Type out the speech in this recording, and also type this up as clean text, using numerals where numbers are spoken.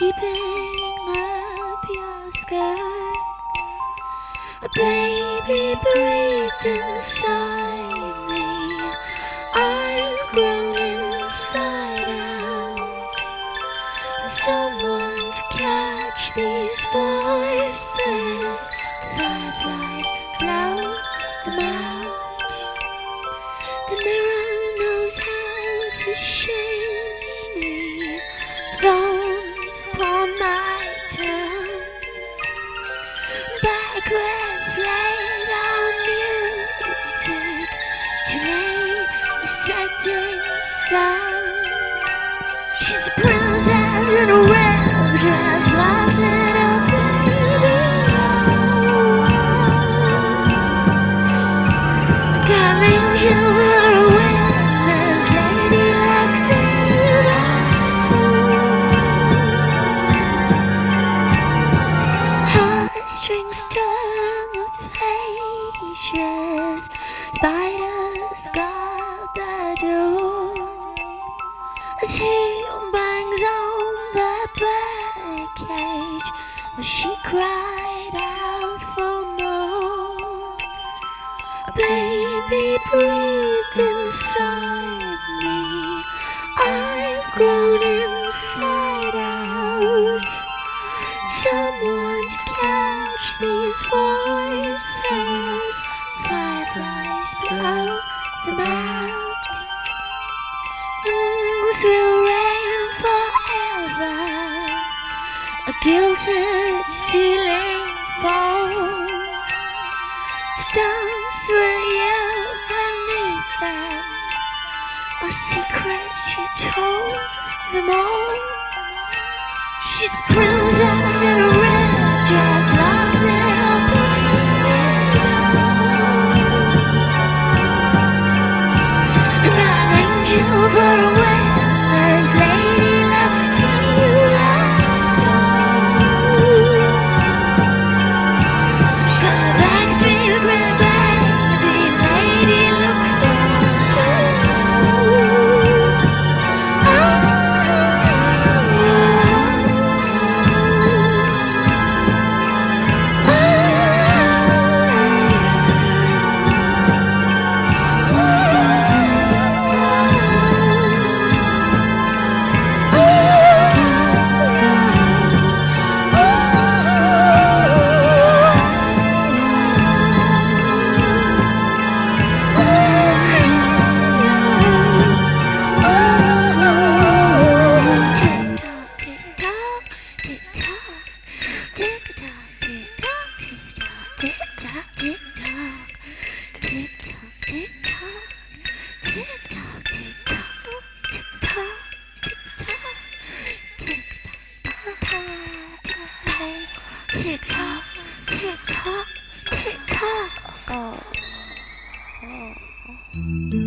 keeping up your skirt. A baby breathed inside me. I've grown inside out. And someone to catch these voices. Fireflies blow them out. The mirror knows how to shame me. Thorns upon my tongue. Backwards laid on music to lay the setting sun. She's a princess in a red dress, lost in a baby. Got an angel for a witness, Lady Luxembourg. Heartstrings torn with pages, spiders guard the door. As he bangs on the birdcage, but she cried out for more. A baby breathed inside me. I've grown inside out. Someone to catch these voices. Fireflies blow them out. Through rain forever. A gilded ceiling falls. Stars with you beneath them. A secret you told them all. She's a princess in a red dress, lost little baby. Got an angel for a witness, Lady Luxembourg. Got a backstreet red baby, Lady tick tock, tick tock, tick tock. Oh.